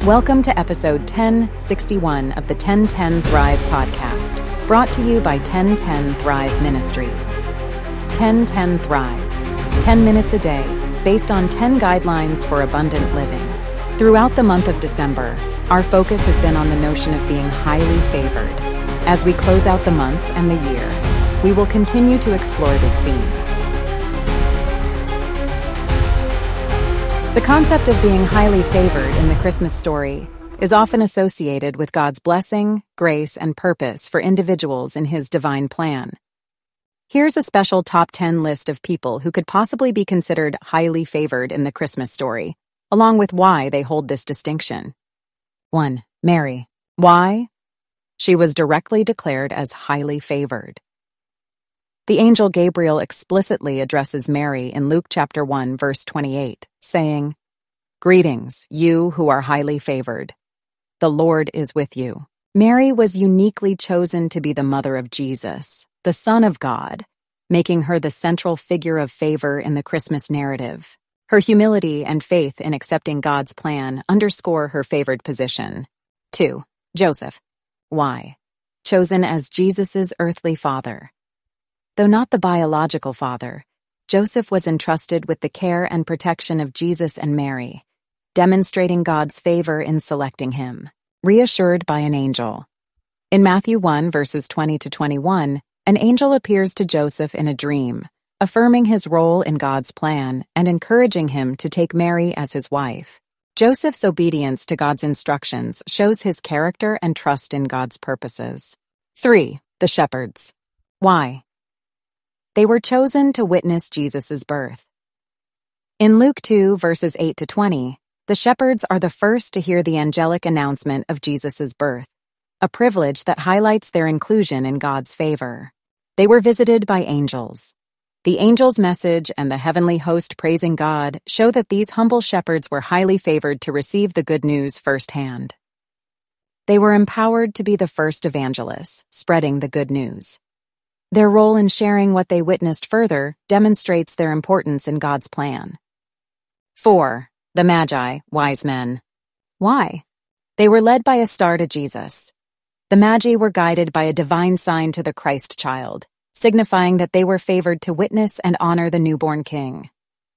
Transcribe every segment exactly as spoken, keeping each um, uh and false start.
Welcome to episode ten sixty-one of the ten ten Thrive podcast, brought to you by ten ten Thrive Ministries. ten ten Thrive, ten minutes a day, based on ten guidelines for abundant living. Throughout the month of December, our focus has been on the notion of being highly favored. As we close out the month and the year, we will continue to explore this theme. The concept of being highly favored in the Christmas story is often associated with God's blessing, grace, and purpose for individuals in His divine plan. Here's a special top ten list of people who could possibly be considered highly favored in the Christmas story, along with why they hold this distinction. one. Mary. Why? She was directly declared as highly favored. The angel Gabriel explicitly addresses Mary in Luke chapter one, verse twenty-eight, saying, "Greetings, you who are highly favored. The Lord is with you." Mary was uniquely chosen to be the mother of Jesus, the Son of God, making her the central figure of favor in the Christmas narrative. Her humility and faith in accepting God's plan underscore her favored position. two. Joseph. Why? Chosen as Jesus' earthly father. Though not the biological father, Joseph was entrusted with the care and protection of Jesus and Mary, demonstrating God's favor in selecting him, reassured by an angel. In Matthew one, verses twenty to twenty-one, an angel appears to Joseph in a dream, affirming his role in God's plan and encouraging him to take Mary as his wife. Joseph's obedience to God's instructions shows his character and trust in God's purposes. three. The shepherds. Why? They were chosen to witness Jesus' birth. In Luke two, verses eight to twenty, the shepherds are the first to hear the angelic announcement of Jesus' birth, a privilege that highlights their inclusion in God's favor. They were visited by angels. The angel's message and the heavenly host praising God show that these humble shepherds were highly favored to receive the good news firsthand. They were empowered to be the first evangelists, spreading the good news. Their role in sharing what they witnessed further demonstrates their importance in God's plan. four. The Magi, wise men. Why? They were led by a star to Jesus. The Magi were guided by a divine sign to the Christ child, signifying that they were favored to witness and honor the newborn king.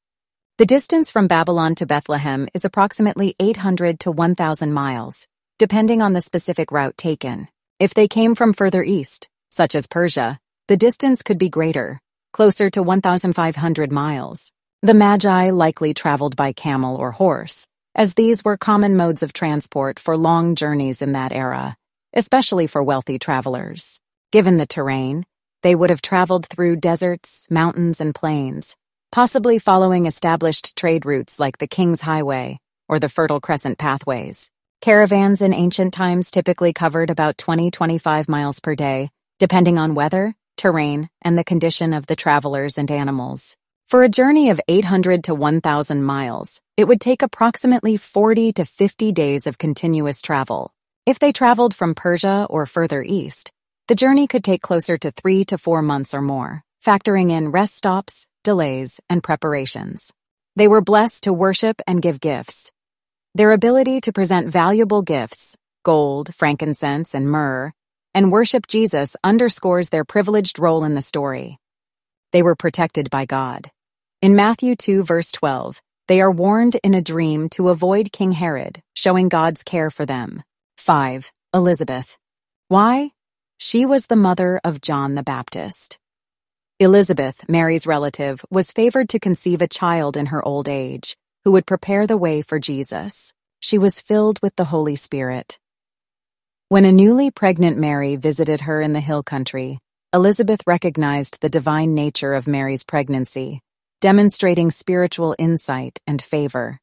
The distance from Babylon to Bethlehem is approximately eight hundred to one thousand miles, depending on the specific route taken. If they came from further east, such as Persia, the distance could be greater, closer to one thousand five hundred miles. The Magi likely traveled by camel or horse, as these were common modes of transport for long journeys in that era, especially for wealthy travelers. Given the terrain, they would have traveled through deserts, mountains, and plains, possibly following established trade routes like the King's Highway or the Fertile Crescent pathways. Caravans in ancient times typically covered about twenty to twenty-five miles per day, depending on weather, terrain, and the condition of the travelers and animals. For a journey of eight hundred to one thousand miles, it would take approximately forty to fifty days of continuous travel. If they traveled from Persia or further east, the journey could take closer to three to four months or more, factoring in rest stops, delays, and preparations. They were blessed to worship and give gifts. Their ability to present valuable gifts, gold, frankincense, and myrrh, and worship Jesus underscores their privileged role in the story. They were protected by God. In Matthew two, verse twelve, they are warned in a dream to avoid King Herod, showing God's care for them. five. Elizabeth. Why? She was the mother of John the Baptist. Elizabeth, Mary's relative, was favored to conceive a child in her old age, who would prepare the way for Jesus. She was filled with the Holy Spirit. When a newly pregnant Mary visited her in the hill country, Elizabeth recognized the divine nature of Mary's pregnancy, demonstrating spiritual insight and favor.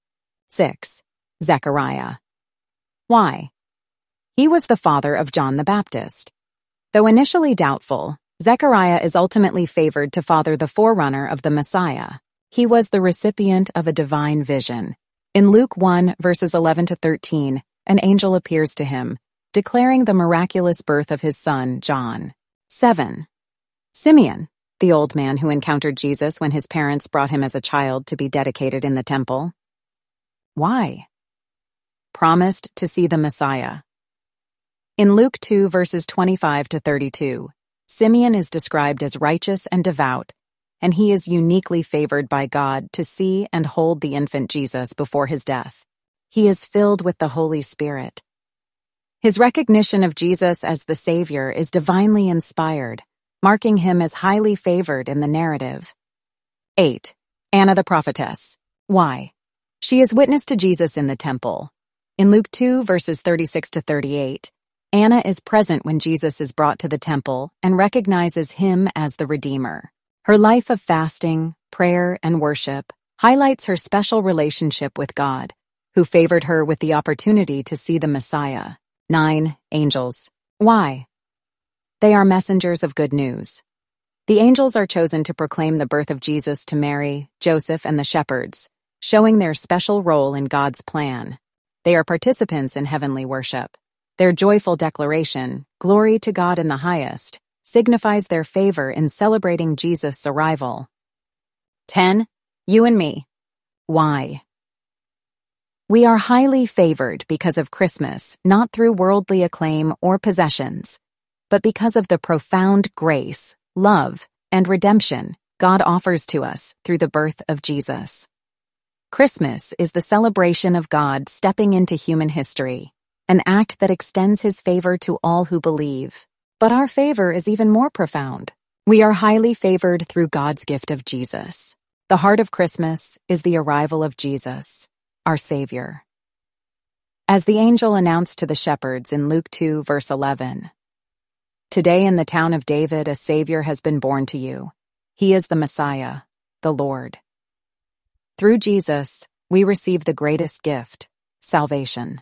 six. Zechariah. Why? He was the father of John the Baptist. Though initially doubtful, Zechariah is ultimately favored to father the forerunner of the Messiah. He was the recipient of a divine vision. In Luke one, verses eleven to thirteen, an angel appears to him, declaring the miraculous birth of his son, John. seven. Simeon, the old man who encountered Jesus when his parents brought him as a child to be dedicated in the temple. Why? promised to see the Messiah. In Luke two, verses twenty-five to thirty-two, Simeon is described as righteous and devout, and he is uniquely favored by God to see and hold the infant Jesus before his death. He is filled with the Holy Spirit. His recognition of Jesus as the Savior is divinely inspired, marking him as highly favored in the narrative. eight. Anna the prophetess. Why? She is witness to Jesus in the temple. In Luke two, verses thirty-six to thirty-eight, Anna is present when Jesus is brought to the temple and recognizes him as the Redeemer. Her life of fasting, prayer, and worship highlights her special relationship with God, who favored her with the opportunity to see the Messiah. nine. Angels. Why? They are messengers of good news. The angels are chosen to proclaim the birth of Jesus to Mary, Joseph, and the shepherds, showing their special role in God's plan. They are participants in heavenly worship. Their joyful declaration, "Glory to God in the highest," signifies their favor in celebrating Jesus' arrival. ten. You and me. Why? We are highly favored because of Christmas, not through worldly acclaim or possessions, but because of the profound grace, love, and redemption God offers to us through the birth of Jesus. Christmas is the celebration of God stepping into human history, an act that extends his favor to all who believe. But our favor is even more profound. We are highly favored through God's gift of Jesus. The heart of Christmas is the arrival of Jesus, our Savior. As the angel announced to the shepherds in Luke two, verse eleven, "Today in the town of David a Savior has been born to you. He is the Messiah, the Lord." Through Jesus, we receive the greatest gift, salvation.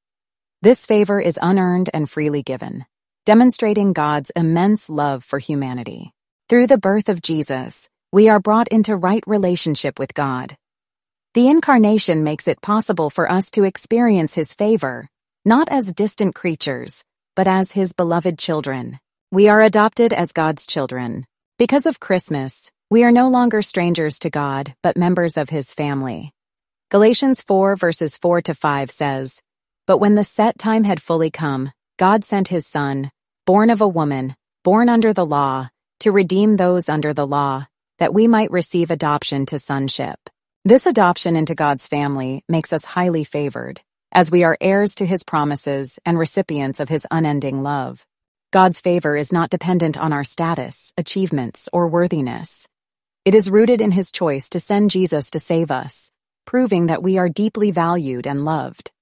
This favor is unearned and freely given, demonstrating God's immense love for humanity. Through the birth of Jesus, we are brought into right relationship with God. The Incarnation makes it possible for us to experience his favor, not as distant creatures, but as his beloved children. We are adopted as God's children. Because of Christmas, we are no longer strangers to God, but members of his family. Galatians four, verses four to five says, "But when the set time had fully come, God sent his Son, born of a woman, born under the law, to redeem those under the law, that we might receive adoption to sonship." This adoption into God's family makes us highly favored, as we are heirs to his promises and recipients of his unending love. God's favor is not dependent on our status, achievements, or worthiness. It is rooted in his choice to send Jesus to save us, proving that we are deeply valued and loved.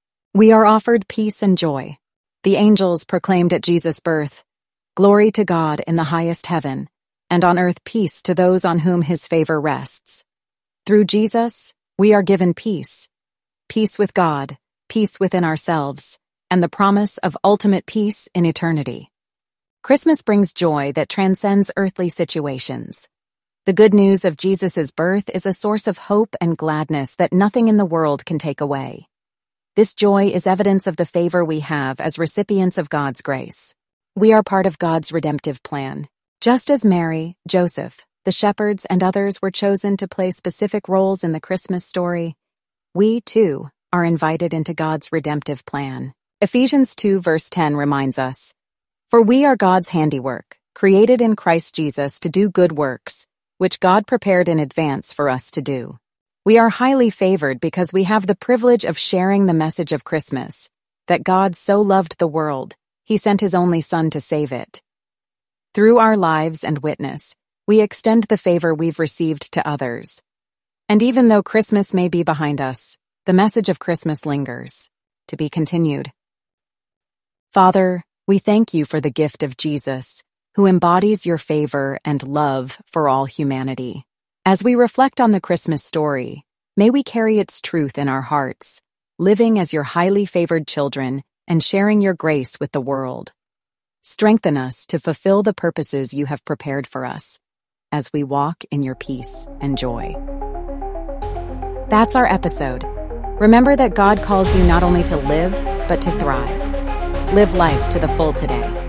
We are offered peace and joy. The angels proclaimed at Jesus' birth, "Glory to God in the highest heaven, and on earth peace to those on whom his favor rests." Through Jesus, we are given peace. Peace with God, peace within ourselves, and the promise of ultimate peace in eternity. Christmas brings joy that transcends earthly situations. The good news of Jesus' birth is a source of hope and gladness that nothing in the world can take away. This joy is evidence of the favor we have as recipients of God's grace. We are part of God's redemptive plan. Just as Mary, Joseph, the shepherds, and others were chosen to play specific roles in the Christmas story, we, too, are invited into God's redemptive plan. Ephesians two, verse ten reminds us, "For we are God's handiwork, created in Christ Jesus to do good works, which God prepared in advance for us to do." We are highly favored because we have the privilege of sharing the message of Christmas, that God so loved the world, he sent his only Son to save it. Through our lives and witness, we extend the favor we've received to others. And even though Christmas may be behind us, the message of Christmas lingers. To be continued. Father, we thank you for the gift of Jesus, who embodies your favor and love for all humanity. As we reflect on the Christmas story, may we carry its truth in our hearts, living as your highly favored children and sharing your grace with the world. Strengthen us to fulfill the purposes you have prepared for us, as we walk in your peace and joy. That's our episode. Remember that God calls you not only to live, but to thrive. Live life to the full today.